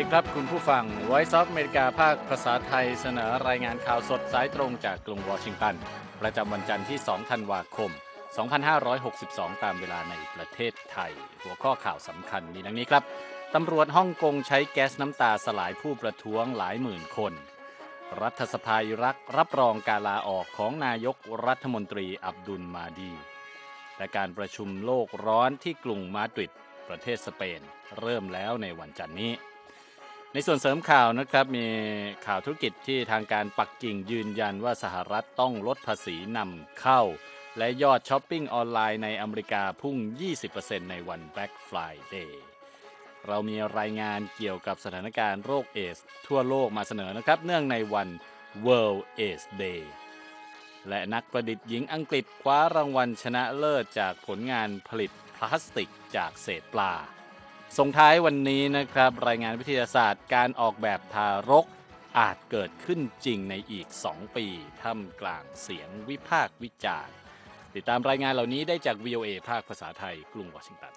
ครับคุณผู้ฟัง Voice of America ภาคภาษาไทยเสนอรายงานข่าวสดสายตรงจากกรุงวอชิงตันประจำวันจันทร์ที่ 2 ธันวาคม 2562 ตามเวลาในประเทศไทยหัวข้อข่าวสำคัญมีดังนี้ครับตำรวจฮ่องกงใช้แก๊สน้ำตาสลายผู้ประท้วงหลายหมื่นคนรัฐสภาอิรักรับรองการลาออกของนายกรัฐมนตรีอับดุลมาดีและการประชุมโลกร้อนที่กรุงมาดริดประเทศสเปนเริ่มแล้วในวันจันทร์นี้ในส่วนเสริมข่าวนะครับมีข่าวธุรกิจที่ทางการปักกิ่งยืนยันว่าสหรัฐต้องลดภาษีนำเข้าและยอดช้อปปิ้งออนไลน์ในอเมริกาพุ่ง 20% ในวัน Black Friday เรามีรายงานเกี่ยวกับสถานการณ์โรคเอดส์ทั่วโลกมาเสนอนะครับเนื่องในวัน World AIDS Day และนักประดิษฐ์หญิงอังกฤษคว้ารางวัลชนะเลิศจากผลงานผลิตพลาสติกจากเศษปลาส่งท้ายวันนี้นะครับรายงานวิทยาศาสตร์การออกแบบทารกอาจเกิดขึ้นจริงในอีก2ปีท่ามกลางเสียงวิพากษ์วิจารณ์ติดตามรายงานเหล่านี้ได้จาก VOA ภาคภาษาไทยกรุงวอชิงตัน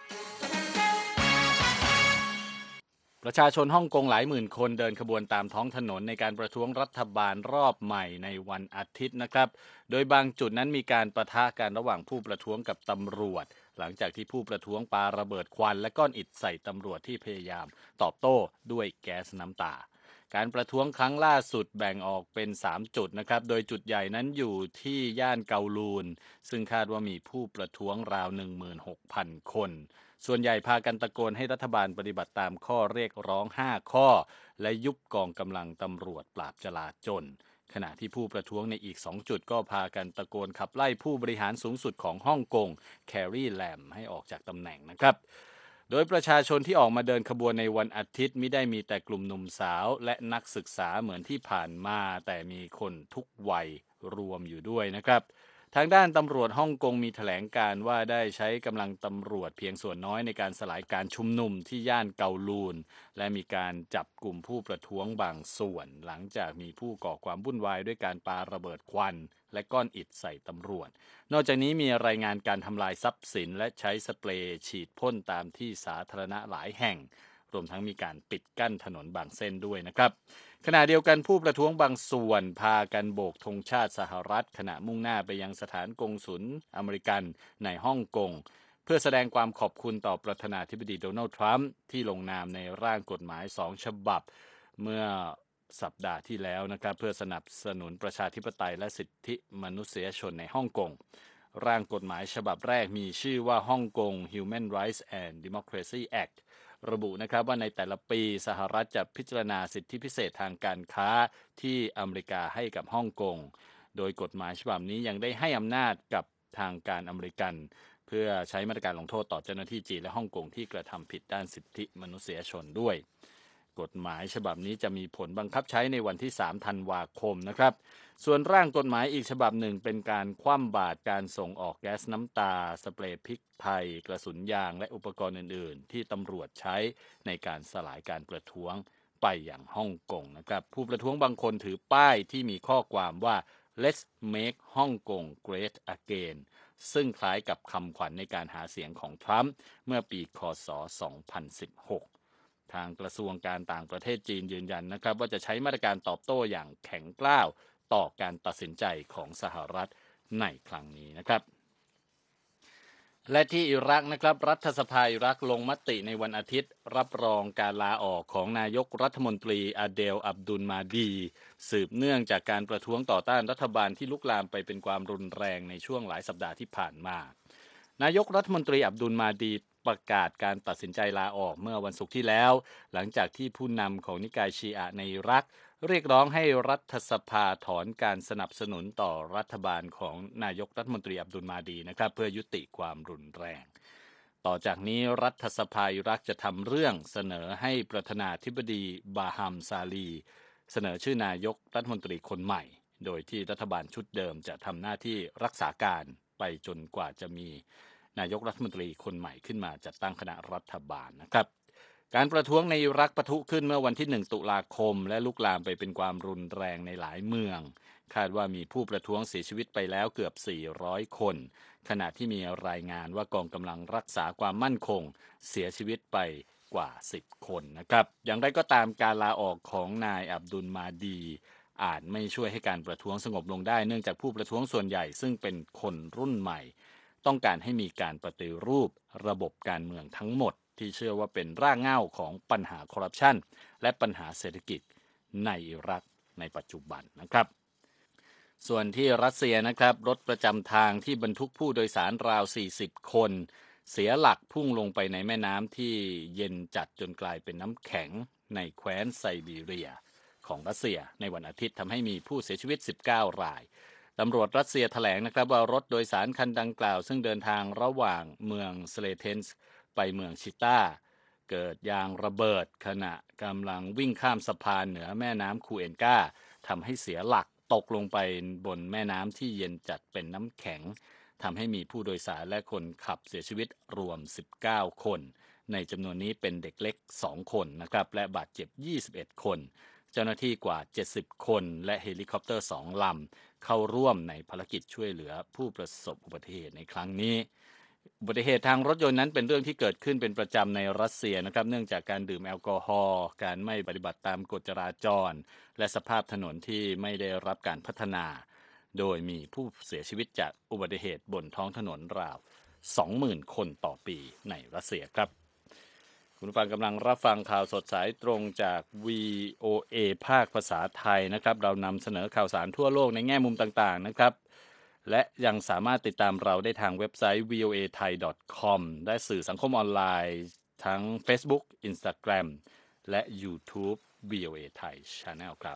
ประชาชนฮ่องกงหลายหมื่นคนเดินขบวนตามท้องถนนในการประท้วงรัฐบาลรอบใหม่ในวันอาทิตย์นะครับโดยบางจุดนั้นมีการปะทะกันระหว่างผู้ประท้วงกับตำรวจหลังจากที่ผู้ประท้วงปาระเบิดควันและก้อนอิฐใส่ตำรวจที่พยายามตอบโต้ด้วยแก๊สน้ำตาการประท้วงครั้งล่าสุดแบ่งออกเป็น3จุดนะครับโดยจุดใหญ่นั้นอยู่ที่ย่านเกาลูนซึ่งคาดว่ามีผู้ประท้วงราว 16,000 คนส่วนใหญ่พากันตะโกนให้รัฐบาลปฏิบัติตามข้อเรียกร้อง5ข้อและยุบกองกำลังตำรวจปราบจลาจลขณะที่ผู้ประท้วงในอีก2จุดก็พากันตะโกนขับไล่ผู้บริหารสูงสุดของฮ่องกงแคร์รีแลมให้ออกจากตำแหน่งนะครับโดยประชาชนที่ออกมาเดินขบวนในวันอาทิตย์ไม่ได้มีแต่กลุ่มหนุ่มสาวและนักศึกษาเหมือนที่ผ่านมาแต่มีคนทุกวัยรวมอยู่ด้วยนะครับทางด้านตำรวจฮ่องกงมีแถลงการว่าได้ใช้กำลังตำรวจเพียงส่วนน้อยในการสลายการชุมนุมที่ย่านเกาลูนและมีการจับกลุ่มผู้ประท้วงบางส่วนหลังจากมีผู้ก่อความวุ่นวายด้วยการปาระเบิดควันและก้อนอิฐใส่ตำรวจนอกจากนี้มีรายงานการทำลายทรัพย์สินและใช้สเปรย์ฉีดพ่นตามที่สาธารณะหลายแห่งรวมทั้งมีการปิดกั้นถนนบางเส้นด้วยนะครับขณะเดียวกันผู้ประท้วงบางส่วนพากันโบกธงชาติสหรัฐขณะมุ่งหน้าไปยังสถานกงสุลอเมริกันในฮ่องกงเพื่อแสดงความขอบคุณต่อประธานาธิบดีโดนัลด์ทรัมป์ที่ลงนามในร่างกฎหมาย2ฉบับเมื่อสัปดาห์ที่แล้วนะครับเพื่อสนับสนุนประชาธิปไตยและสิทธิมนุษยชนในฮ่องกงร่างกฎหมายฉบับแรกมีชื่อว่าฮ่องกง Human Rights and Democracy Actระบุนะครับว่าในแต่ละปีสหรัฐจะพิจารณาสิทธิพิเศษทางการค้าที่อเมริกาให้กับฮ่องกงโดยกฎหมายฉบับนี้ยังได้ให้อำนาจกับทางการอเมริกันเพื่อใช้มาตรการลงโทษต่อเจ้าหน้าที่จีนและฮ่องกงที่กระทำผิดด้านสิทธิมนุษยชนด้วยกฎหมายฉบับนี้จะมีผลบังคับใช้ในวันที่3ธันวาคมนะครับส่วนร่างกฎหมายอีกฉบับหนึ่งเป็นการคว่ำบาตรการส่งออกแก๊สน้ำตาสเปรย์พริกไทยกระสุนยางและอุปกรณ์อื่นๆที่ตำรวจใช้ในการสลายการประท้วงไปอย่างฮ่องกงนะครับผู้ประท้วงบางคนถือป้ายที่มีข้อความว่า Let's make Hong Kong great again ซึ่งคล้ายกับคำขวัญในการหาเสียงของทรัมป์เมื่อปีคศ2016ทางกระทรวงการต่างประเทศจีนยืนยันนะครับว่าจะใช้มาตรการตอบโต้อย่างแข็งกร้าวต่อการตัดสินใจของสหรัฐในครั้งนี้นะครับและที่อิรักนะครับรัฐสภาอิรักลงมติในวันอาทิตย์รับรองการลาออกของนายกรัฐมนตรีอาเดลอับดุลมาดีสืบเนื่องจากการประท้วงต่อต้านรัฐบาลที่ลุกลามไปเป็นความรุนแรงในช่วงหลายสัปดาห์ที่ผ่านมานายกรัฐมนตรีอับดุลมาดีประกาศการตัดสินใจลาออกเมื่อวันศุกร์ที่แล้วหลังจากที่ผู้นำของนิกายชีอะห์ในอิรักเรียกร้องให้รัฐสภาถอนการสนับสนุนต่อรัฐบาลของนายกรัฐมนตรีอับดุลมาดีนะครับเพื่อยุติความรุนแรงต่อจากนี้รัฐสภาอิรักจะทำเรื่องเสนอให้ประธานาธิบดีบาฮัมซาลีเสนอชื่อนายกรัฐมนตรีคนใหม่โดยที่รัฐบาลชุดเดิมจะทำหน้าที่รักษาการไปจนกว่าจะมีนายกรัฐมนตรีคนใหม่ขึ้นมาจัดตั้งคณะรัฐบาลนะครับการประท้วงในอิรักปะทุขึ้นเมื่อวันที่1ตุลาคมและลุกลามไปเป็นความรุนแรงในหลายเมืองคาดว่ามีผู้ประท้วงเสียชีวิตไปแล้วเกือบ400คนขณะที่มีรายงานว่ากองกำลังรักษาความมั่นคงเสียชีวิตไปกว่า10คนนะครับอย่างไรก็ตามการลาออกของนายอับดุลมาดีอาจไม่ช่วยให้การประท้วงสงบลงได้เนื่องจากผู้ประท้วงส่วนใหญ่ซึ่งเป็นคนรุ่นใหม่ต้องการให้มีการปฏิรูประบบการเมืองทั้งหมดที่เชื่อว่าเป็นรากเหง้าของปัญหาคอร์รัปชันและปัญหาเศรษฐกิจในอิรักในปัจจุบันนะครับส่วนที่รัสเซียนะครับรถประจำทางที่บรรทุกผู้โดยสารราว40คนเสียหลักพุ่งลงไปในแม่น้ำที่เย็นจัดจนกลายเป็นน้ำแข็งในแคว้นไซบีเรียของรัสเซียในวันอาทิตย์ทำให้มีผู้เสียชีวิต19รายตำรวจรัสเซียแถลงนะครับว่ารถโดยสารคันดังกล่าวซึ่งเดินทางระหว่างเมืองสเลเทนส์ไปเมืองชิต้าเกิดยางระเบิดขณะกำลังวิ่งข้ามสะพานเหนือแม่น้ำคูเอนกาทำให้เสียหลักตกลงไปบนแม่น้ำที่เย็นจัดเป็นน้ำแข็งทำให้มีผู้โดยสารและคนขับเสียชีวิตรวม19คนในจำนวนนี้เป็นเด็กเล็ก2คนนะครับและบาดเจ็บ21คนเจ้าหน้าที่กว่า70คนและเฮลิคอปเตอร์2ลำเข้าร่วมในภารกิจช่วยเหลือผู้ประสบอุบัติเหตุในครั้งนี้อุบัติเหตุทางรถยนต์นั้นเป็นเรื่องที่เกิดขึ้นเป็นประจำในรัสเซียนะครับเนื่องจากการดื่มแอลกอฮอล์การไม่ปฏิบัติตามกฎจราจรและสภาพถนนที่ไม่ได้รับการพัฒนาโดยมีผู้เสียชีวิตจากอุบัติเหตุบนท้องถนนราว 20,000 คนต่อปีในรัสเซียครับคุณผู้ฟังกำลังรับฟังข่าวสดสายตรงจาก VOA ภาคภาษาไทยนะครับเรานำเสนอข่าวสารทั่วโลกในแง่มุมต่างๆนะครับและยังสามารถติดตามเราได้ทางเว็บไซต์ voathai.com และสื่อสังคมออนไลน์ทั้ง Facebook Instagram และ YouTube VOA Thai Channel ครับ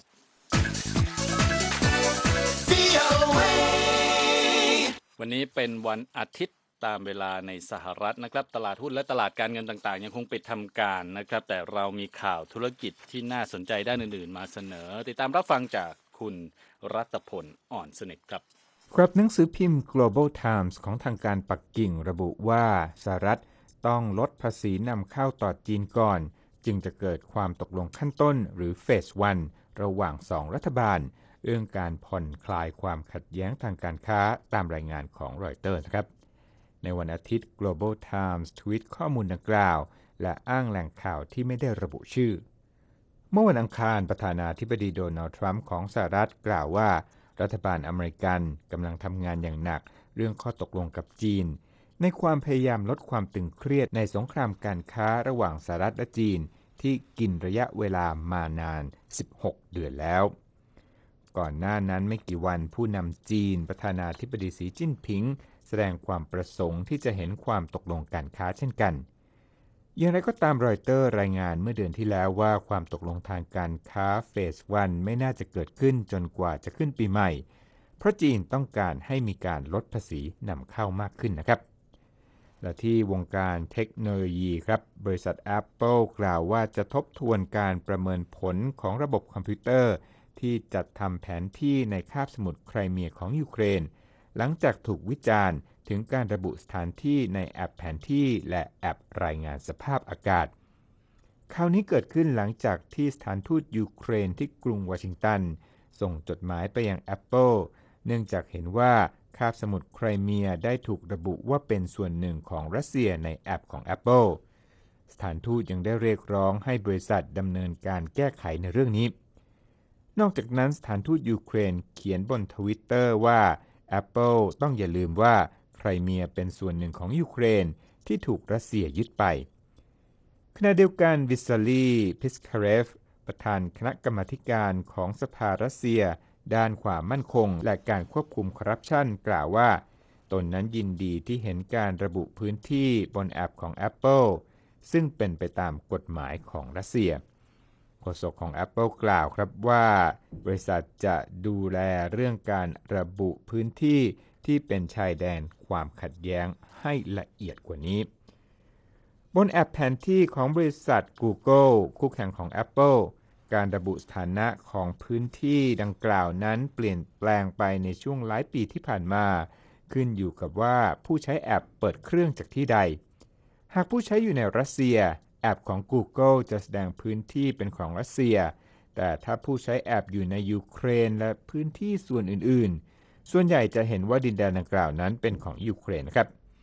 วันนี้เป็นวันอาทิตย์ตามเวลาในสหรัฐนะครับตลาดหุ้นและตลาดการเงินต่างๆยังคงปิดทำการนะครับแต่เรามีข่าวธุรกิจที่น่าสนใจด้านอื่นๆมาเสนอติดตามรับฟังจากคุณรัตพลอ่อนสนิทครับครับหนังสือพิมพ์ Global Times ของทางการปักกิ่งระบุว่าสหรัฐต้องลดภาษีนำเข้าต่อจีนก่อนจึงจะเกิดความตกลงขั้นต้นหรือเฟส 1 ระหว่าง2รัฐบาลเรื่องการผ่อนคลายความขัดแย้งทางการค้าตามรายงานของรอยเตอร์ครับในวันอาทิตย์ Global Times ทวีตข้อมูลดังกล่าวและอ้างแหล่งข่าวที่ไม่ได้ระบุชื่อเมื่อวันอังคารประธานาธิบดีโดนัลด์ทรัมป์ของสหรัฐกล่าวว่ารัฐบาลอเมริกันกำลังทำงานอย่างหนักเรื่องข้อตกลงกับจีนในความพยายามลดความตึงเครียดในสงครามการค้าระหว่างสหรัฐและจีนที่กินระยะเวลามานาน16เดือนแล้วก่อนหน้านั้นไม่กี่วันผู้นำจีนประธานาธิบดีสีจิ้นผิงแสดงความประสงค์ที่จะเห็นความตกลงการค้าเช่นกันอย่างไรก็ตามรอยเตอร์รายงานเมื่อเดือนที่แล้วว่าความตกลงทางการค้าเฟส 1 ไม่น่าจะเกิดขึ้นจนกว่าจะขึ้นปีใหม่เพราะจีนต้องการให้มีการลดภาษีนำเข้ามากขึ้นนะครับและที่วงการเทคโนโลยีครับบริษัท Apple กล่าวว่าจะทบทวนการประเมินผลของระบบคอมพิวเตอร์ที่จัดทำแผนที่ในคาบสมุทรไครเมียของยูเครนหลังจากถูกวิจารณ์ถึงการระบุสถานที่ในแอปแผนที่และแอปรายงานสภาพอากาศข่าวนี้เกิดขึ้นหลังจากที่สถานทูตยูเครนที่กรุงวอชิงตันส่งจดหมายไปยัง Apple เนื่องจากเห็นว่าคาบสมุทรไครเมียได้ถูกระบุว่าเป็นส่วนหนึ่งของรัสเซียในแอปของ Apple สถานทูตยังได้เรียกร้องให้บริษัทดำเนินการแก้ไขในเรื่องนี้นอกจากนั้นสถานทูตยูเครนเขียนบน Twitter ว่า Apple ต้องอย่าลืมว่าไครเมียเป็นส่วนหนึ่งของยูเครนที่ถูกรัสเซียยึดไปขณะเดียวกันวิสซาลีพิสคาเรฟประธานคณะกรรมาการของสภารัสเซียด้านความมั่นคงและการควบคุมคอร์รัปชันกล่าวว่าตนนั้นยินดีที่เห็นการระบุพื้นที่บนแอปของ Apple ซึ่งเป็นไปตามกฎหมายของรัสเซียโฆษกของ Apple กล่าวครับว่าบริษัทจะดูแลเรื่องการระบุพื้นที่ที่เป็นชายแดนความขัดแย้งให้ละเอียดกว่านี้บนแอปแผนที่ของบริษัท Google คู่แข่งของ Apple การระบุสถานะของพื้นที่ดังกล่าวนั้นเปลี่ยนแปลงไปในช่วงหลายปีที่ผ่านมาขึ้นอยู่กับว่าผู้ใช้แอปเปิดเครื่องจากที่ใดหากผู้ใช้อยู่ในรัสเซียแอปของ Google จะแสดงพื้นที่เป็นของรัสเซียแต่ถ้าผู้ใช้แอปอยู่ในยูเครนและพื้นที่ส่วนอื่นๆส่วนใหญ่จะเห็นว่าดินแดนดังกล่าวนั้นเป็นของยูเครนครับ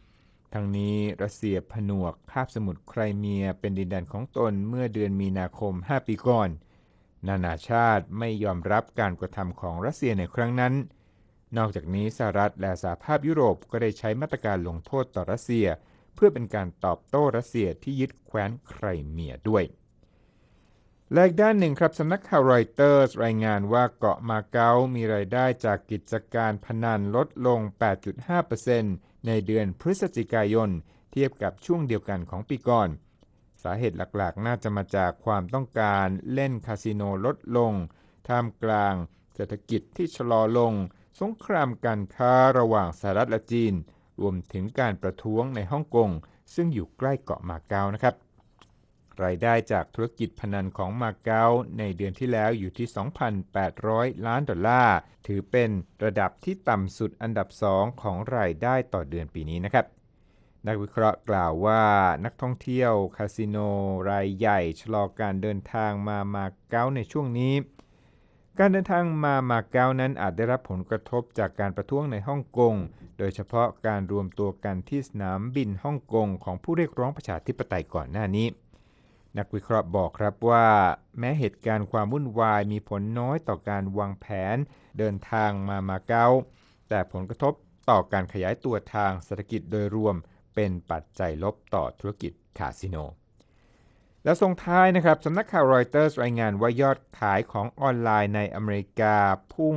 ทั้งนี้รัสเซียผนวกคาบสมุทรไครเมียเป็นดินแดนของตนเมื่อเดือนมีนาคม 5 ปีก่อนนานาชาติไม่ยอมรับการกระทำของรัสเซียในครั้งนั้นนอกจากนี้สหรัฐและสหภาพยุโรปก็ได้ใช้มาตรการลงโทษต่อรัสเซียเพื่อเป็นการตอบโต้รัสเซียที่ยึดแคว้นไครเมียด้วยและอีกด้านหนึ่งครับสำนักข่าวรอยเตอร์สรายงานว่าเกาะมาเก๊ามีรายได้จากกิจการพนันลดลง 8.5% ในเดือนพฤศจิกายนเทียบกับช่วงเดียวกันของปีก่อนสาเหตุหลักๆน่าจะมาจากความต้องการเล่นคาสิโนลดลงท่ามกลางเศรษฐกิจที่ชะลอลงสงครามการค้าระหว่างสหรัฐและจีนรวมถึงการประท้วงในฮ่องกงซึ่งอยู่ใกล้เกาะมาเก๊านะครับรายได้จากธุรกิจพนันของมาเก๊าในเดือนที่แล้วอยู่ที่ $2,800 ล้านถือเป็นระดับที่ต่ำสุดอันดับ2ของรายได้ต่อเดือนปีนี้นะครับนักวิเคราะห์กล่าวว่านักท่องเที่ยวคาสิโนรายใหญ่ชะลอการเดินทางมาเก๊าในช่วงนี้การเดินทางมาเก๊านั้นอาจได้รับผลกระทบจากการประท้วงในฮ่องกงโดยเฉพาะการรวมตัวกันที่สนามบินฮ่องกงของผู้เรียกร้องประชาธิปไตยก่อนหน้านี้นักวิเคราะห์บอกครับว่าแม้เหตุการณ์ความวุ่นวายมีผลน้อยต่อการวางแผนเดินทางมาเก๊าแต่ผลกระทบต่อการขยายตัวทางเศรษฐกิจโดยรวมเป็นปัจจัยลบต่อธุรกิจคาสิโนแล้วส่งท้ายนะครับสำนักข่าวรอยเตอร์รายงานว่ายอดขายของออนไลน์ในอเมริกาพุ่ง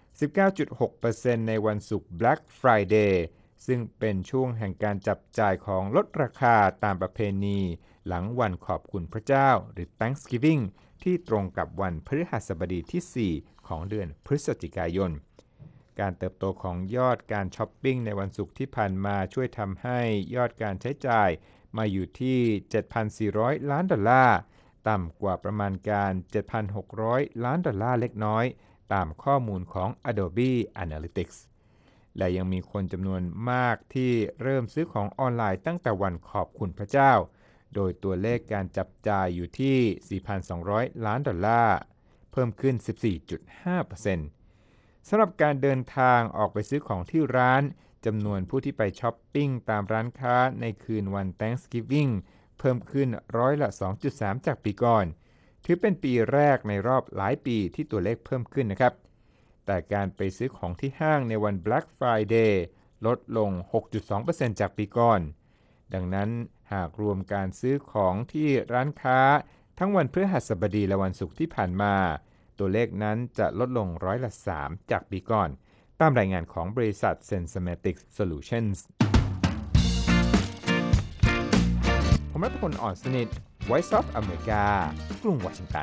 19.6% ในวันศุกร์ Black Friday ซึ่งเป็นช่วงแห่งการจับจ่ายของลดราคาตามประเพณีหลังวันขอบคุณพระเจ้าหรือ Thanksgiving ที่ตรงกับวันพฤหัสบดีที่ 4 ของเดือนพฤศจิกายนการเติบโตของยอดการช้อปปิ้งในวันศุกร์ที่ผ่านมาช่วยทำให้ยอดการใช้จ่ายมาอยู่ที่ $7,400 ล้านต่ำกว่าประมาณการ $7,600 ล้านเล็กน้อยตามข้อมูลของ Adobe Analytics และยังมีคนจำนวนมากที่เริ่มซื้อของออนไลน์ตั้งแต่วันขอบคุณพระเจ้าโดยตัวเลขการจับจ่ายอยู่ที่ $4,200 ล้านเพิ่มขึ้น 14.5%สำหรับการเดินทางออกไปซื้อของที่ร้านจำนวนผู้ที่ไปช้อปปิ้งตามร้านค้าในคืนวัน Thanksgiving เพิ่มขึ้น2.3% จากปีก่อนถือเป็นปีแรกในรอบหลายปีที่ตัวเลขเพิ่มขึ้นนะครับแต่การไปซื้อของที่ห้างในวัน Black Friday ลดลง 6.2% จากปีก่อนดังนั้นหากรวมการซื้อของที่ร้านค้าทั้งวันพฤหัสบดีและวันศุกร์ที่ผ่านมาตัวเลขนั้นจะลดลง3%จากปีก่อนตามรายงานของบริษัท Sensmatics Solutions ผมรัฐพล อ่อนสนิท Voice of America กรุงวอชิงตัน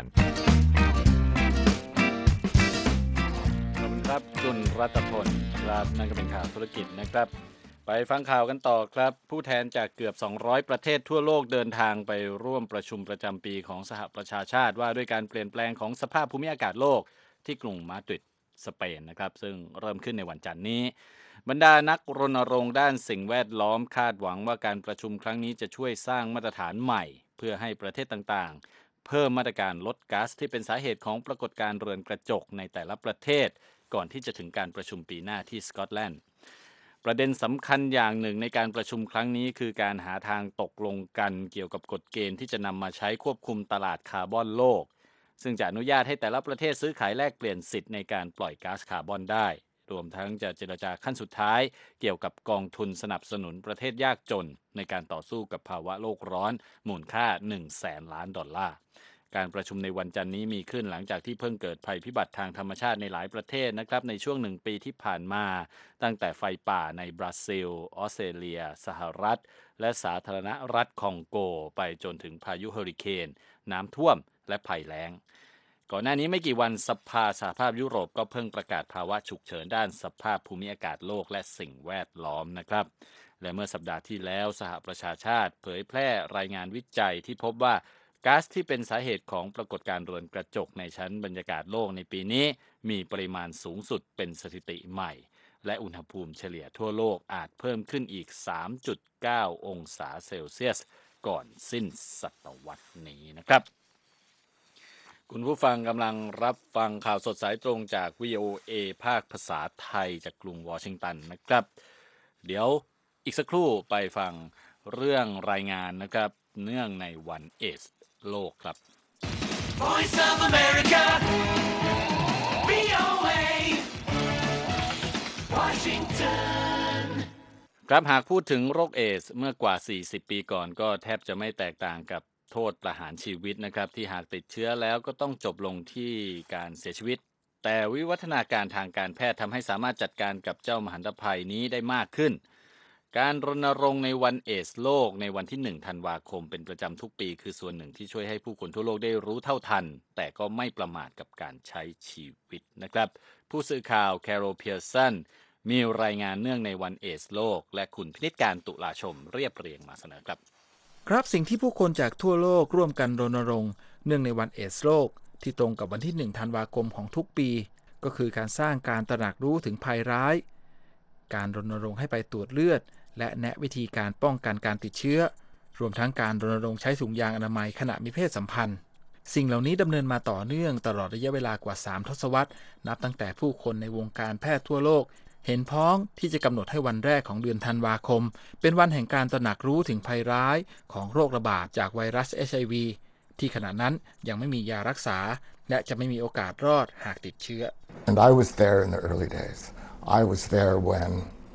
ขอบคุณครับคุณรัตพลครับนั่นก็เป็นข่าวธุรกิจนะครับไปฟังข่าวกันต่อครับผู้แทนจากเกือบ200ประเทศทั่วโลกเดินทางไปร่วมประชุมประจำปีของสหประชาชาติว่าด้วยการเปลี่ยนแปลงของสภาพภูมิอากาศโลกที่กรุงมาดริดสเปนนะครับซึ่งเริ่มขึ้นในวันจันทร์นี้บรรดานักรณรงค์ด้านสิ่งแวดล้อมคาดหวังว่าการประชุมครั้งนี้จะช่วยสร้างมาตรฐานใหม่เพื่อให้ประเทศต่างๆเพิ่มมาตรการลดก๊าซที่เป็นสาเหตุของปรากฏการณ์เรือนกระจกในแต่ละประเทศก่อนที่จะถึงการประชุมปีหน้าที่สกอตแลนด์ประเด็นสำคัญอย่างหนึ่งในการประชุมครั้งนี้คือการหาทางตกลงกันเกี่ยวกับกฎเกณฑ์ที่จะนำมาใช้ควบคุมตลาดคาร์บอนโลกซึ่งจะอนุญาตให้แต่ละประเทศซื้อขายแลกเปลี่ยนสิทธิ์ในการปล่อยก๊าซคาร์บอนได้รวมทั้งจะเจรจาขั้นสุดท้ายเกี่ยวกับกองทุนสนับสนุนประเทศยากจนในการต่อสู้กับภาวะโลกร้อนมูลค่า $100,000 ล้านการประชุมในวันจันทร์นี้มีขึ้นหลังจากที่เพิ่งเกิดภัยพิบัติทางธรรมชาติในหลายประเทศนะครับในช่วง1 ปีที่ผ่านมาตั้งแต่ไฟป่าในบราซิลออสเตรเลียสหรัฐและสาธารณรัฐคองโกไปจนถึงพายุเฮอริเคนน้ำท่วมและภัยแล้งก่อนหน้านี้ไม่กี่วันสหภาพยุโรปก็เพิ่งประกาศภาวะฉุกเฉินด้านสภาพภูมิอากาศโลกและสิ่งแวดล้อมนะครับและเมื่อสัปดาห์ที่แล้วสหประชาชาติเผยแพร่รายงานวิจัยที่พบว่าก๊าซที่เป็นสาเหตุของปรากฏการณ์เรือนกระจกในชั้นบรรยากาศโลกในปีนี้มีปริมาณสูงสุดเป็นสถิติใหม่และอุณหภูมิเฉลี่ยทั่วโลกอาจเพิ่มขึ้นอีก 3.9 องศาเซลเซียสก่อนสิ้นศตวรรษนี้นะครับคุณผู้ฟังกำลังรับฟังข่าวสดสายตรงจาก VOA ภาคภาษาไทยจากกรุงวอชิงตันนะครับเดี๋ยวอีกสักครู่ไปฟังเรื่องรายงานนะครับเนื่องในวันเอดส์โลกครับ Voice of America VOA Washington ครับหากพูดถึงโรคเอดส์เมื่อกว่า40ปีก่อนก็แทบจะไม่แตกต่างกับโทษประหารชีวิตนะครับที่หากติดเชื้อแล้วก็ต้องจบลงที่การเสียชีวิตแต่วิวัฒนาการทางการแพทย์ทำให้สามารถจัดการกับเจ้ามหันตภัยนี้ได้มากขึ้นการรณรงค์ในวันเอดส์โลกในวันที่1ธันวาคมเป็นประจำทุกปีคือส่วนหนึ่งที่ช่วยให้ผู้คนทั่วโลกได้รู้เท่าทันแต่ก็ไม่ประมาทกับการใช้ชีวิตนะครับผู้สื่อข่าวแคโรล เพียร์สันมีรายงานเนื่องในวันเอดส์โลกและคุณพินิจการตุลาชมเรียบเรียงมาเสนอครับครับสิ่งที่ผู้คนจากทั่วโลกร่วมกันรณรงค์เนื่องในวันเอดส์โลกที่ตรงกับวันที่1ธันวาคมของทุกปีก็คือการสร้างการตระหนักรู้ถึงภัยร้ายการรณรงค์ให้ไปตรวจเลือดและแนะวิธีการป้องกันการติดเชื้อรวมทั้งการรณรงค์ใช้ถุงยางอนามัยขณะมีเพศสัมพันธ์สิ่งเหล่านี้ดำเนินมาต่อเนื่องตลอดระยะเวลากว่า3ทศวรรษนับตั้งแต่ผู้คนในวงการแพทย์ทั่วโลกเห็นพ้องที่จะกำหนดให้วันแรกของเดือนธันวาคมเป็นวันแห่งการตระหนักรู้ถึงภัยร้ายของโรคระบาดจากไวรัส HIV ที่ขณะนั้นยังไม่มียารักษาและจะไม่มีโอกาสรอดหากติดเชื้อ And I was there in the early days. I was there when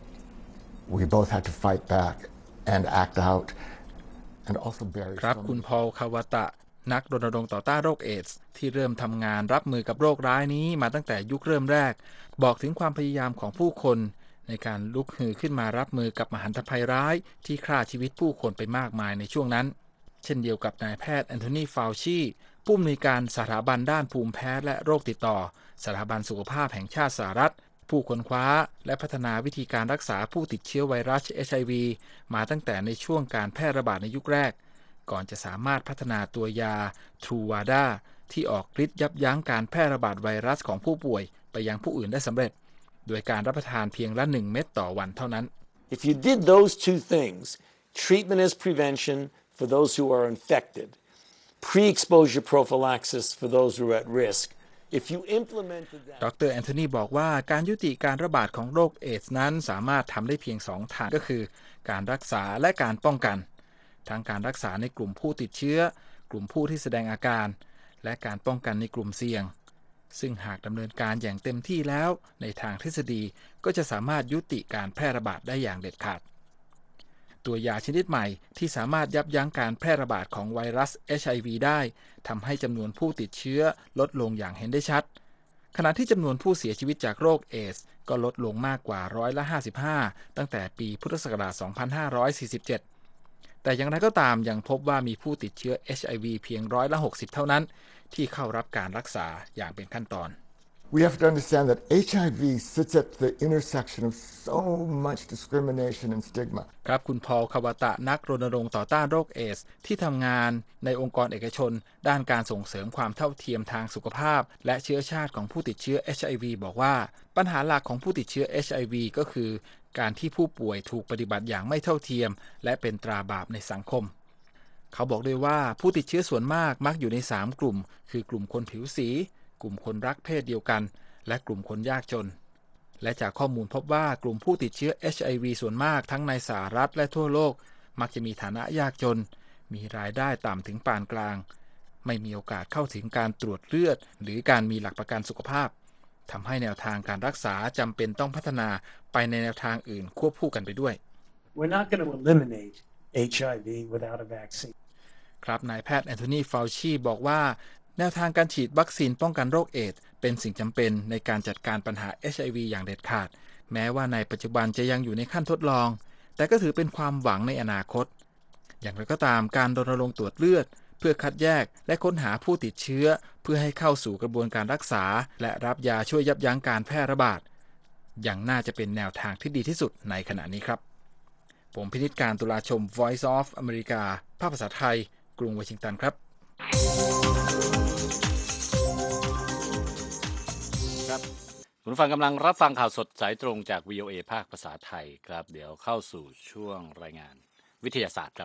we both had to fight back and act out and also bury ครับคุณพอล คาวาตะนักรณรงค์ต่อต้านโรคเอดส์ที่เริ่มทำงานรับมือกับโรคร้ายนี้มาตั้งแต่ยุคเริ่มแรกบอกถึงความพยายามของผู้คนในการลุกฮือขึ้นมารับมือกับมหันตภัยร้ายที่ฆ่าชีวิตผู้คนไปมากมายในช่วงนั้นเช่นเดียวกับนายแพทย์แอนโทนี ฟาวชีผู้อำนวยการสถาบันด้านภูมิแพ้และโรคติดต่อสถาบันสุขภาพแห่งชาติสหรัฐผู้ค้นคว้าและพัฒนาวิธีการรักษาผู้ติดเชื้อไวรัส HIV มาตั้งแต่ในช่วงการแพร่ระบาดในยุคแรกก่อนจะสามารถพัฒนาตัวยาทรูวาดาที่ออกฤทธิ์ยับยั้งการแพร่ระบาดไวรัสของผู้ป่วยไปยังผู้อื่นได้สำเร็จโดยการรับประทานเพียงละ1 เม็ดต่อวันเท่านั้น If you did those two things, treatment as prevention for those who are infected, pre-exposure prophylaxis for those who are at risk, if you implemented that ดร. แอนโทนีบอกว่าการยุติการระบาดของโรคเอดส์นั้นสามารถทำได้เพียง2 ทางก็คือการรักษาและการป้องกันทั้งการรักษาในกลุ่มผู้ติดเชื้อกลุ่มผู้ที่แสดงอาการและการป้องกันในกลุ่มเสี่ยงซึ่งหากดำเนินการอย่างเต็มที่แล้วในทางทฤษฎีก็จะสามารถยุติการแพร่ระบาดได้อย่างเด็ดขาดตัวยาชนิดใหม่ที่สามารถยับยั้งการแพร่ระบาดของไวรัส HIV ได้ทำให้จำนวนผู้ติดเชื้อลดลงอย่างเห็นได้ชัดขณะที่จำนวนผู้เสียชีวิตจากโรคเอดส์ก็ลดลงมากกว่า55%ตั้งแต่ปีพุทธศักราช 2547 แต่อย่างไรก็ตามยังพบว่ามีผู้ติดเชื้อ HIV เพียง60%เท่านั้นที่เข้ารับการรักษาอย่างเป็นขั้นตอน We have to understand that HIV sits at the intersection of so much discrimination and stigma. ครับคุณพอล คาวาตะนักรณรงค์ต่อต้านโรคเอดส์ที่ทำงานในองค์กรเอกชนด้านการส่งเสริมความเท่าเทียมทางสุขภาพและเชื้อชาติของผู้ติดเชื้อ HIV บอกว่าปัญหาหลักของผู้ติดเชื้อ HIV ก็คือการที่ผู้ป่วยถูกปฏิบัติอย่างไม่เท่าเทียมและเป็นตราบาปในสังคมเขาบอกด้วยว่าผู้ติดเชื้อส่วนมากมักอยู่ใน3 กลุ่มคือกลุ่มคนผิวสีกลุ่มคนรักเพศเดียวกันและกลุ่มคนยากจนและจากข้อมูลพบว่ากลุ่มผู้ติดเชื้อ HIV ส่วนมากทั้งในสหรัฐและทั่วโลกมักจะมีฐานะยากจนมีรายได้ต่ำถึงปานกลางไม่มีโอกาสเข้าถึงการตรวจเลือดหรือการมีหลักประกันสุขภาพทำให้แนวทางการรักษาจำเป็นต้องพัฒนาไปในแนวทางอื่นควบคู่กันไปด้วย we're not going to eliminate HIV without a vaccine. ครับนายแพทย์แอนโทนี ฟาวชีบอกว่าแนวทางการฉีดวัคซีนป้องกันโรคเอดส์เป็นสิ่งจำเป็นในการจัดการปัญหา HIV อย่างเด็ดขาดแม้ว่าในปัจจุบันจะยังอยู่ในขั้นทดลองแต่ก็ถือเป็นความหวังในอนาคตอย่างไรก็ตามการรณรงค์ตรวจเลือดเพื่อคัดแยกและค้นหาผู้ติดเชื้อเพื่อให้เข้าสู่กระบวนการรักษาและรับยาช่วยยับยั้งการแพร่ระบาดยังน่าจะเป็นแนวทางที่ดีที่สุดในขณะนี้ครับผมพินิจการตุลาชม Voice of America ภาคภาษาไทยกรุงวอชิงตันครับคุณฟังกำลังรับฟังข่าวสดสายตรงจาก VOA ภาคภาษาไทยครับเดี๋ยวเข้าสู่ช่วงรายงานวิทยาศาสตร์ครับ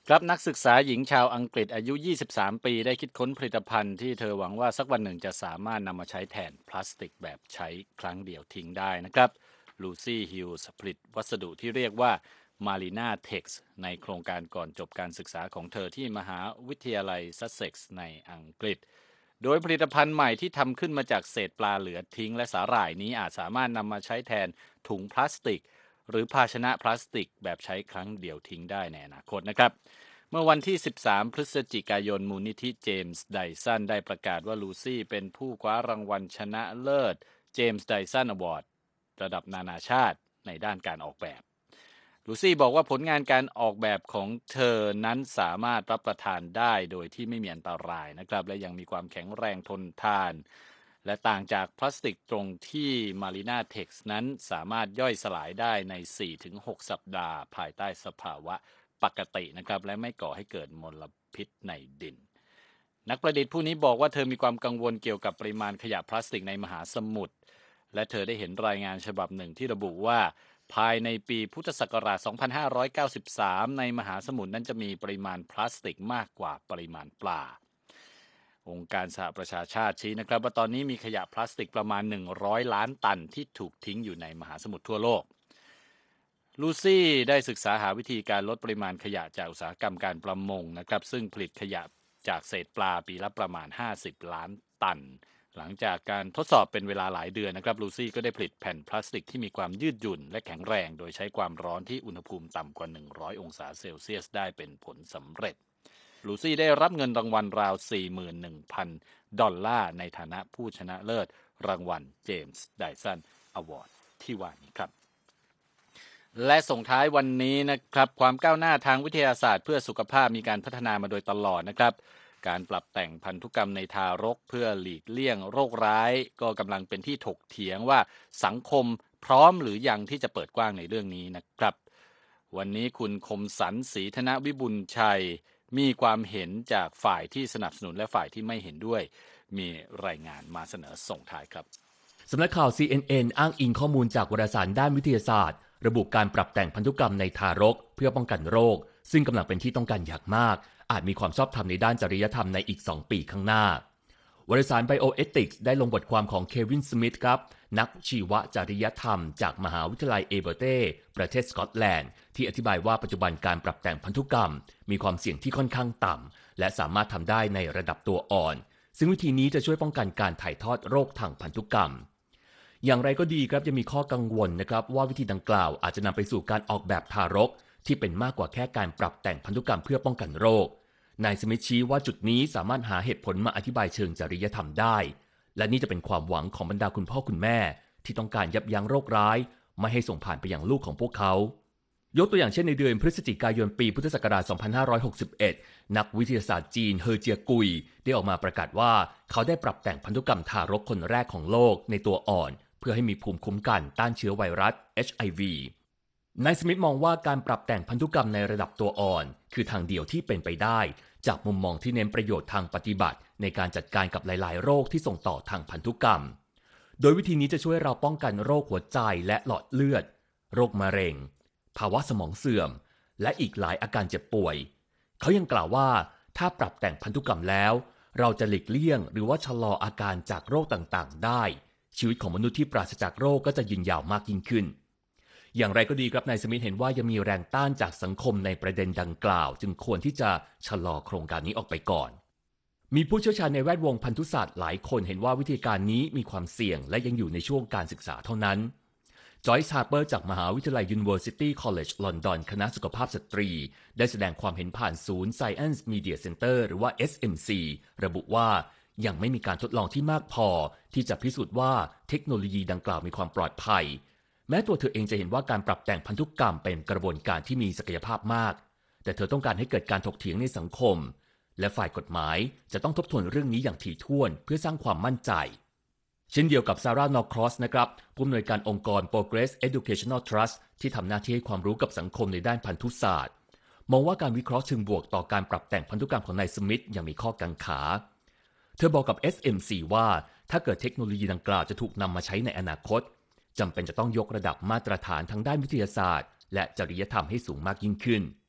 ครับนักศึกษาหญิงชาวอังกฤษอายุ 23 ปีได้คิดค้นผลิตภัณฑ์ที่เธอหวังว่าสักวันหนึ่งจะสามารถนำมาใช้แทนพลาสติกแบบใช้ครั้งเดียวทิ้งได้นะครับลูซี่ฮิลส์ผลิตวัสดุที่เรียกว่า Marina Tex ในโครงการก่อนจบการศึกษาของเธอที่มหาวิทยาลัยซัสเซ็กซ์ในอังกฤษโดยผลิตภัณฑ์ใหม่ที่ทำขึ้นมาจากเศษปลาเหลือทิ้งและสาหร่ายนี้อาจสามารถนำมาใช้แทนถุงพลาสติกหรือภาชนะพลาสติกแบบใช้ครั้งเดียวทิ้งได้ในอนาคตนะครับเมื่อวันที่ 13 พฤศจิกายนมูลนิธิเจมส์ไดสันได้ประกาศว่าลูซี่เป็นผู้คว้ารางวัลชนะเลิศเจมส์ไดสันอวอร์ดระดับนานาชาติในด้านการออกแบบลูซี่บอกว่าผลงานการออกแบบของเธอนั้นสามารถรับประทานได้โดยที่ไม่มีอันตรายนะครับและยังมีความแข็งแรงทนทานและต่างจากพลาสติกตรงที่ Marina Tex นั้นสามารถย่อยสลายได้ใน 4-6 สัปดาห์ภายใต้สภาวะปกตินะครับและไม่ก่อให้เกิดมลพิษในดินนักประดิษฐ์ผู้นี้บอกว่าเธอมีความกังวลเกี่ยวกับปริมาณขยะพลาสติกในมหาสมุทรและเธอได้เห็นรายงานฉบับหนึ่งที่ระบุว่าภายในปีพุทธศักราช 2593 ในมหาสมุทรนั้นจะมีปริมาณพลาสติกมากกว่าปริมาณปลาองค์การสหประชาชาติชี้นะครับว่าตอนนี้มีขยะพลาสติกประมาณ100ล้านตันที่ถูกทิ้งอยู่ในมหาสมุทรทั่วโลกลูซี่ได้ศึกษาหาวิธีการลดปริมาณขยะจากอุตสาหกรรมการประมงนะครับซึ่งผลิตขยะจากเศษปลาปีละประมาณ50ล้านตันหลังจากการทดสอบเป็นเวลาหลายเดือนนะครับลูซี่ก็ได้ผลิตแผ่นพลาสติกที่มีความยืดหยุ่นและแข็งแรงโดยใช้ความร้อนที่อุณหภูมิต่ำกว่า100องศาเซลเซียสได้เป็นผลสำเร็จลูซี่ได้รับเงินรางวัลราว 41,000 ดอลลาร์ในฐานะผู้ชนะเลิศรางวัลเจมส์ไดสันอวอร์ดที่ว่านี้ครับและส่งท้ายวันนี้นะครับความก้าวหน้าทางวิทยาศาสตร์เพื่อสุขภาพมีการพัฒนามาโดยตลอดนะครับการปรับแต่งพันธุกรรมในทารกเพื่อหลีกเลี่ยงโรคร้ายก็กำลังเป็นที่ถกเถียงว่าสังคมพร้อมหรือยังที่จะเปิดกว้างในเรื่องนี้นะครับวันนี้คุณคมสันต์ศรีธนวิบุญชัยมีความเห็นจากฝ่ายที่สนับสนุนและฝ่ายที่ไม่เห็นด้วยมีรายงานมาเสนอส่งท้ายครับสำนักข่าว CNN อ้างอิงข้อมูลจากวารสารด้านวิทยาศาสตร์ระบุการปรับแต่งพันธุกรรมในทารกเพื่อป้องกันโรคซึ่งกำลังเป็นที่ต้องการอย่างมากอาจมีความชอบธรรมในด้านจริยธรรมในอีก2 ปีข้างหน้าวารสาร Bioethics ได้ลงบทความของเควินสมิธครับนักชีวจริยธรรมจากมหาวิทยาลัยเอเบอร์เต้ประเทศสกอตแลนด์ที่อธิบายว่าปัจจุบันการปรับแต่งพันธุกรรมมีความเสี่ยงที่ค่อนข้างต่ำและสามารถทำได้ในระดับตัวอ่อนซึ่งวิธีนี้จะช่วยป้องกันการถ่ายทอดโรคทางพันธุกรรมอย่างไรก็ดีครับยังมีข้อกังวลนะครับว่าวิธีดังกล่าวอาจจะนำไปสู่การออกแบบทารกที่เป็นมากกว่าแค่การปรับแต่งพันธุกรรมเพื่อป้องกันโรคนายสมิธชี้ว่าจุดนี้สามารถหาเหตุผลมาอธิบายเชิงจริยธรรมได้และนี่จะเป็นความหวังของบรรดาคุณพ่อคุณแม่ที่ต้องการยับยั้งโรคร้ายไม่ให้ส่งผ่านไปยังลูกของพวกเขายกตัวอย่างเช่นในเดือนพฤศจิกายนปีพุทธศักราช 2561 นักวิทยาศาสตร์จีนเฮอเจียกุยได้ออกมาประกาศว่าเขาได้ปรับแต่งพันธุกรรมทารกคนแรกของโลกในตัวอ่อนเพื่อให้มีภูมิคุ้มกันต้านเชื้อไวรัส HIV นายสมิธมองว่าการปรับแต่งพันธุกรรมในระดับตัวอ่อนคือทางเดียวที่เป็นไปได้จากมุมมองที่เน้นประโยชน์ทางปฏิบัติในการจัดการกับหลายๆโรคที่ส่งต่อทางพันธุกรรมโดยวิธีนี้จะช่วยเราป้องกันโรคหัวใจและหลอดเลือดโรคมะเร็งภาวะสมองเสื่อมและอีกหลายอาการเจ็บป่วยเขายังกล่าวว่าถ้าปรับแต่งพันธุกรรมแล้วเราจะหลีกเลี่ยงหรือว่าชะลออาการจากโรคต่างๆได้ชีวิตของมนุษย์ที่ปราศจากโรคก็จะยืนยาวมากยิ่งขึ้นอย่างไรก็ดีครับนายสมิธเห็นว่ายังมีแรงต้านจากสังคมในประเด็นดังกล่าวจึงควรที่จะชะลอโครงการนี้ออกไปก่อนมีผู้เชี่ยวชาญในแวดวงพันธุศาสตร์หลายคนเห็นว่าวิธีการนี้มีความเสี่ยงและยังอยู่ในช่วงการศึกษาเท่านั้นจอยส์ ฮาร์เปอร์จากมหาวิทยาลัย University College London คณะสุขภาพสตรีได้แสดงความเห็นผ่านศูนย์ Science Media Center หรือว่า SMC ระบุว่ายังไม่มีการทดลองที่มากพอที่จะพิสูจน์ว่าเทคโนโลยีดังกล่าวมีความปลอดภัยแม้ตัวเธอเองจะเห็นว่าการปรับแต่งพันธุกรรมเป็นกระบวนการที่มีศักยภาพมากแต่เธอต้องการให้เกิดการถกเถียงในสังคมและฝ่ายกฎหมายจะต้องทบทวนเรื่องนี้อย่างถี่ถ้วนเพื่อสร้างความมั่นใจเช่นเดียวกับซาร่านอร์ครอสนะครับผู้อำนวยการองค์กร Progress Educational Trust ที่ทำหน้าที่ให้ความรู้กับสังคมในด้านพันธุศาสตร์มองว่าการวิเคราะห์เชิงบวกต่อการปรับแต่งพันธุกรรมของนายสมิธยังมีข้อกังขาเธอบอกกับ SMC ว่าถ้าเกิดเทคโนโลยีดังกล่าวจะถูกนำมาใช้ในอนาคตจำเป็นจะต้องยกระดับมาตรฐานทางด้านวิทยาศาสตร์และจริยธรรมให้สูงมากยิ่งขึ้น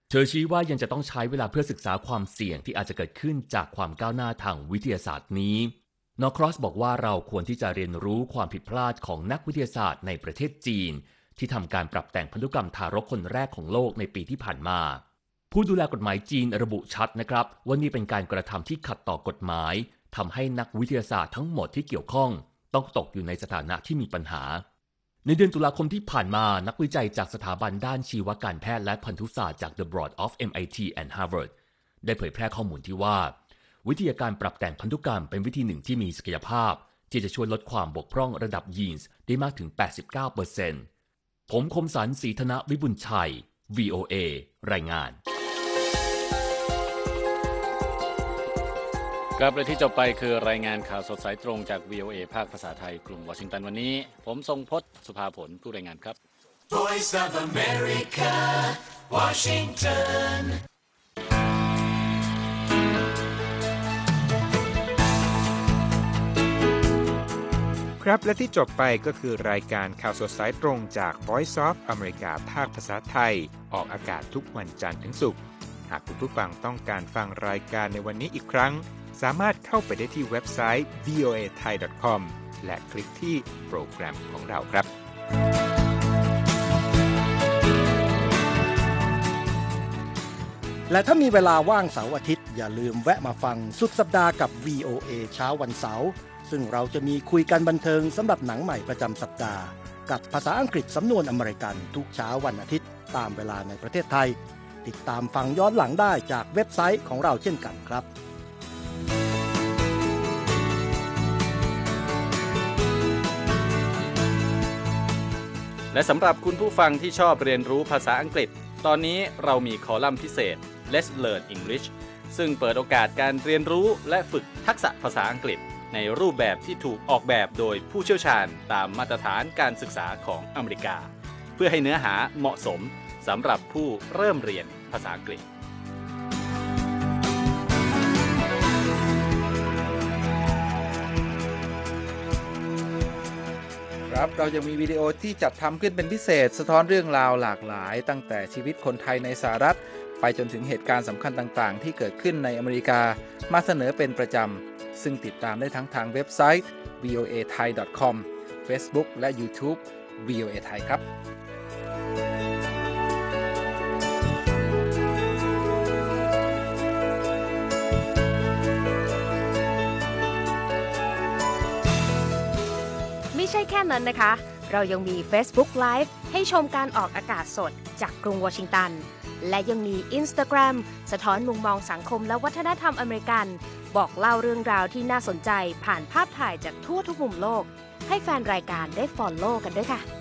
เธอชี้ว่ายังจะต้องใช้เวลาเพื่อศึกษาความเสี่ยงที่อาจจะเกิดขึ้นจากความก้าวหน้าทางวิทยาศาสตร์นี้นอร์ครอสบอกว่าเราควรที่จะเรียนรู้ความผิดพลาดของนักวิทยาศาสตร์ในประเทศจีนที่ทำการปรับแต่งพันธุกรรมทารกคนแรกของโลกในปีที่ผ่านมาผู้ดูแลกฎหมายจีนระบุชัดนะครับว่านี่เป็นการกระทำที่ขัดต่อกฎหมายทำให้นักวิทยาศาสตร์ทั้งหมดที่เกี่ยวข้องต้องตกอยู่ในสถานะที่มีปัญหาในเดือนตุลาคมที่ผ่านมานักวิจัยจากสถาบันด้านชีวการแพทย์และพันธุศาสตร์จาก The Broad of MIT and Harvard ได้เผยแพร่ข้อมูลที่ว่าวิธีการปรับแต่งพันธุกรรมเป็นวิธีหนึ่งที่มีศักยภาพที่จะช่วยลดความบกพร่องระดับยีนส์ได้มากถึง 89% ผมคมสันต์ ศรีธนวิบุญชัย VOA รายงานครับและที่จบไปคือรายงานข่าวสดสายตรงจาก VOA ภาคภาษาไทยกรุงวอชิงตันวันนี้ผมทรงพจน์สุภาผลผู้รายงานครับ Voice of America, Washington. ครับและที่จบไปก็คือรายการข่าวสดสายตรงจาก Voice of America ภาคภาษาไทยออกอากาศทุกวันจันทร์ถึงศุกร์หากคุณผู้ฟังต้องการฟังรายการในวันนี้อีกครั้งสามารถเข้าไปได้ที่เว็บไซต์ voathai.com และคลิกที่โปรแกรมของเราครับและถ้ามีเวลาว่างเสาร์อาทิตย์อย่าลืมแวะมาฟังสุดสัปดาห์กับ VOA เช้าวันเสาร์ซึ่งเราจะมีคุยกันบันเทิงสำหรับหนังใหม่ประจำสัปดาห์กับภาษาอังกฤษสำนวนอเมริกันทุกเช้าวันอาทิตย์ตามเวลาในประเทศไทยติดตามฟังย้อนหลังได้จากเว็บไซต์ของเราเช่นกันครับและสำหรับคุณผู้ฟังที่ชอบเรียนรู้ภาษาอังกฤษตอนนี้เรามีคอลัมน์พิเศษ Let's Learn English ซึ่งเปิดโอกาสการเรียนรู้และฝึกทักษะภาษาอังกฤษในรูปแบบที่ถูกออกแบบโดยผู้เชี่ยวชาญตามมาตรฐานการศึกษาของอเมริกาเพื่อให้เนื้อหาเหมาะสมสำหรับผู้เริ่มเรียนภาษาอังกฤษครับเรายังมีวิดีโอที่จัดทำขึ้นเป็นพิเศษสะท้อนเรื่องราวหลากหลายตั้งแต่ชีวิตคนไทยในสหรัฐไปจนถึงเหตุการณ์สำคัญต่างๆที่เกิดขึ้นในอเมริกามาเสนอเป็นประจำซึ่งติดตามได้ทั้งทางเว็บไซต์ voathai.com Facebook และ YouTube VOA Thai ครับไม่ใช่แค่นั้นนะคะเรายังมี Facebook Live ให้ชมการออกอากาศสดจากกรุงวอชิงตันและยังมี Instagram สะท้อนมุมมองสังคมและวัฒนธรรมอเมริกันบอกเล่าเรื่องราวที่น่าสนใจผ่านภาพถ่ายจากทั่วทุกมุมโลกให้แฟนรายการได้ follow กันด้วยค่ะ